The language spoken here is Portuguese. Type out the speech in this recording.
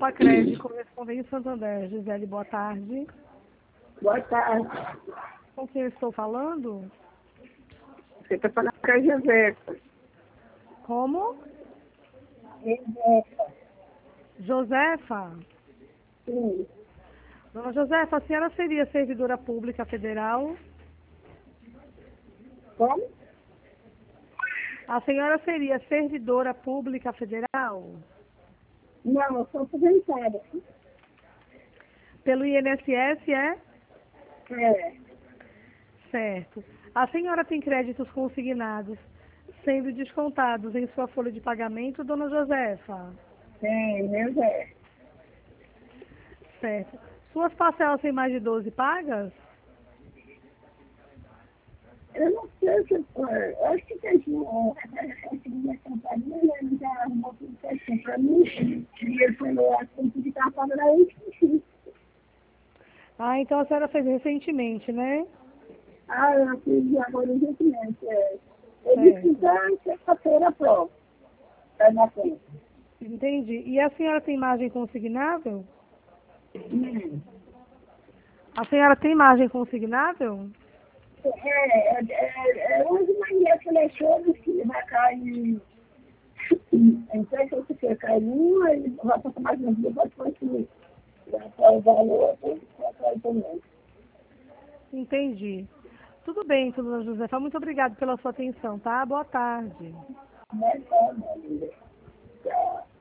Pacred, correspondente Santander. Gisele, boa tarde. Boa tarde. Com quem eu estou falando? Você está falando com a Josefa. Como? Josefa. Josefa? Sim. Dona Josefa, a senhora seria servidora pública federal? Como? A senhora seria servidora pública federal? Não, eu sou aposentada. Pelo INSS, é? É. Certo. A senhora tem créditos consignados sendo descontados em sua folha de pagamento, dona Josefa? Tem, meu Zé. Certo. Suas parcelas têm mais de 12 pagas? Eu não sei se eu acho que tem uma companhia, ele já arrumou tudo certinho para mim. E ele falou, assunto de estar falando aí, esqueci. Ah, então a senhora fez recentemente, né? Ah, eu fiz agora recentemente. Ele disse que Certo. já sexta-feira pronto. Está na frente. Entendi. E a senhora tem margem consignável? A senhora tem margem consignável? Hoje Maria seleciona que vai cair. Então, se você quer cair numa, ele vai passar mais um dia, pode conseguir. Já o valor, já cair também. Entendi. Tudo bem, dona Josefa. Muito obrigada pela sua atenção, tá? Boa tarde. Não é só, não, Tchau.